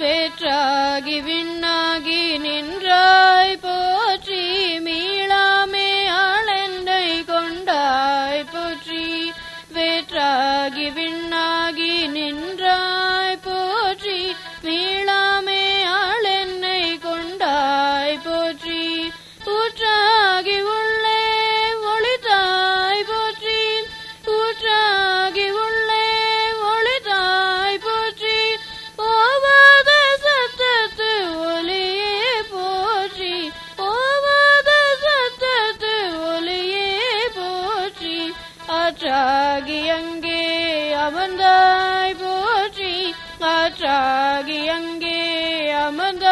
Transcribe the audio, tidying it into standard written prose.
வேற்றாகி விண்ணாகி நின்றாய் போற்றி மீளாமே ஆளென்னை கொண்டாய் போற்றி வேற்றாகி விண்ணாகி நின்றாய் போற்றி மீளாமே ஆளென்னை கொண்டாய் போற்றி ஊற்றாகி உள்ளே ஒளிதாய் போற்றி ஊற்றாகி உள்ளே ஒளிதாய் போற்றி ஓவாத சத்தத்து ஒலியே போற்றி ஓவாத சத்தத்து ஒலியே போற்றி ஆற்றாகி அங்கே அமர்ந்தாய் போற்றி ஆற்றாகி அங்கே அமர்ந்தாய்